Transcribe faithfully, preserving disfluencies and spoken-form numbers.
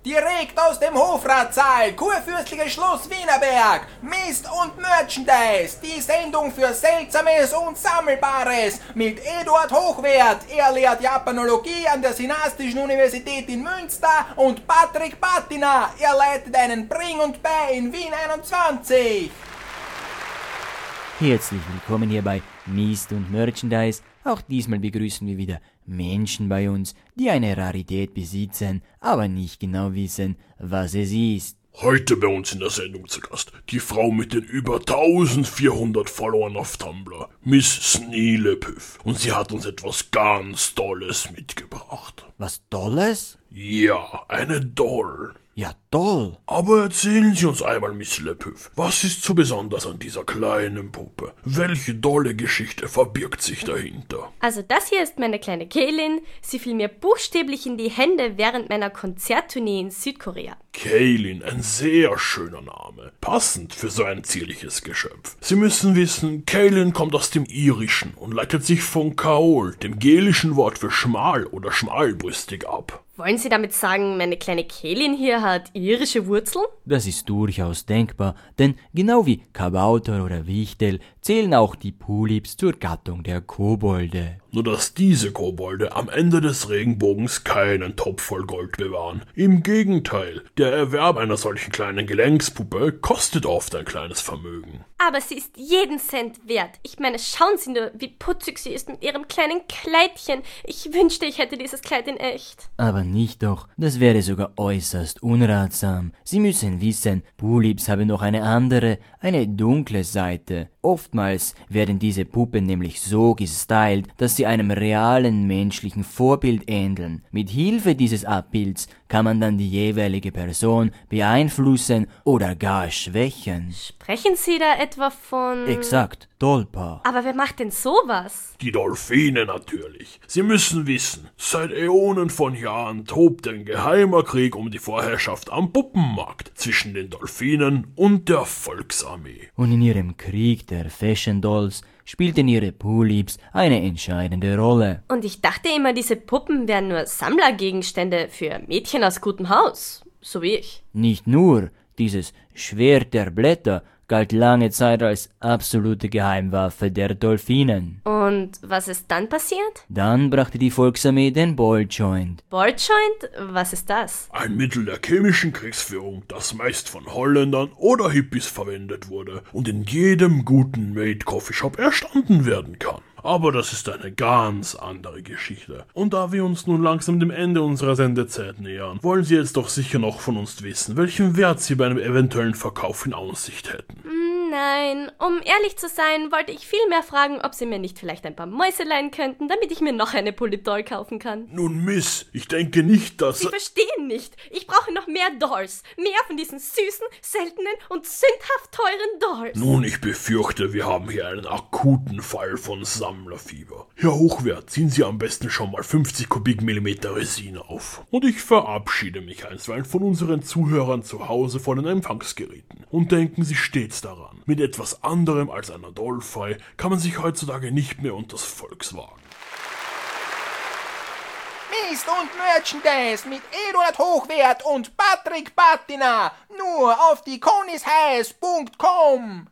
Direkt aus dem Hofratssaal, kurfürstliches Schloss Wienerberg, Mist und Merchandise, die Sendung für Seltsames und Sammelbares mit Eduard Hochwert, er lehrt Japanologie an der Synastischen Universität in Münster, und Patrick Patina, er leitet einen Bring und Bei in Wien einundzwanzig. Herzlich willkommen hier bei Mist und Merchandise. Auch diesmal begrüßen wir wieder Menschen bei uns, die eine Rarität besitzen, aber nicht genau wissen, was es ist. Heute bei uns in der Sendung zu Gast die Frau mit den über eintausendvierhundert Followern auf Tumblr, Miss Sneelepüff. Und sie hat uns etwas ganz Tolles mitgebracht. Was Tolles? Ja, eine Doll. Ja, toll. Aber erzählen Sie uns einmal, Miss Lepüff, was ist so besonders an dieser kleinen Puppe? Welche tolle Geschichte verbirgt sich dahinter? Also das hier ist meine kleine Kaylin. Sie fiel mir buchstäblich in die Hände während meiner Konzerttournee in Südkorea. Kaylin, ein sehr schöner Name. Passend für so ein zierliches Geschöpf. Sie müssen wissen, Kaylin kommt aus dem Irischen und leitet sich von Kaol, dem gälischen Wort für schmal oder schmalbrüstig, ab. Wollen Sie damit sagen, meine kleine Kaylin hier hat irische Wurzeln? Das ist durchaus denkbar, denn genau wie Kabauter oder Wichtel zählen auch die Pulips zur Gattung der Kobolde. Nur dass diese Kobolde am Ende des Regenbogens keinen Topf voll Gold bewahren. Im Gegenteil, der Erwerb einer solchen kleinen Gelenkspuppe kostet oft ein kleines Vermögen. Aber sie ist jeden Cent wert. Ich meine, schauen Sie nur, wie putzig sie ist mit ihrem kleinen Kleidchen. Ich wünschte, ich hätte dieses Kleid in echt. Aber nicht doch, das wäre sogar äußerst unratsam. Sie müssen wissen, Pulips haben noch eine andere, eine dunkle Seite. Oftmals werden diese Puppen nämlich so gestylt, dass sie einem realen menschlichen Vorbild ähneln. Mit Hilfe dieses Abbilds kann man dann die jeweilige Person beeinflussen oder gar schwächen. Sprechen Sie da etwa von... Exakt, Dolpa. Aber wer macht denn sowas? Die Dolphine natürlich. Sie müssen wissen, seit Äonen von Jahren tobt ein geheimer Krieg um die Vorherrschaft am Puppenmarkt zwischen den Dolphinen und der Volksarmee. Und in ihrem Krieg der Fashion Dolls spielten ihre Pulips eine entscheidende Rolle. Und ich dachte immer, diese Puppen wären nur Sammlergegenstände für Mädchen aus gutem Haus, so wie ich. Nicht nur, dieses Schwert der Blätter galt lange Zeit als absolute Geheimwaffe der Dolphinen. Und was ist dann passiert? Dann brachte die Volksarmee den Balljoint. Balljoint? Was ist das? Ein Mittel der chemischen Kriegsführung, das meist von Holländern oder Hippies verwendet wurde und in jedem guten Maid-Coffeeshop erstanden werden kann. Aber das ist eine ganz andere Geschichte. Und da wir uns nun langsam dem Ende unserer Sendezeit nähern, wollen Sie jetzt doch sicher noch von uns wissen, welchen Wert Sie bei einem eventuellen Verkauf in Aussicht hätten. Nein, um ehrlich zu sein, wollte ich viel mehr fragen, ob Sie mir nicht vielleicht ein paar Mäuse leihen könnten, damit ich mir noch eine Pulip-Doll kaufen kann. Nun Miss, ich denke nicht, dass... Sie verstehen nicht. Ich brauche noch mehr Dolls. Mehr von diesen süßen, seltenen und sündhaft teuren Dolls. Nun, ich befürchte, wir haben hier einen akuten Fall von Sammlerfieber. Herr Hochwert, ziehen Sie am besten schon mal fünfzig Kubikmillimeter Resin auf. Und ich verabschiede mich einstweilen von unseren Zuhörern zu Hause vor den Empfangsgeräten. Und denken Sie stets daran, mit etwas anderem als einer Dollfei kann man sich heutzutage nicht mehr unters Volk wagen. Mist und Merchandise mit Eduard Hochwert und Patrick Patina. Nur auf die Conishighs punkt com.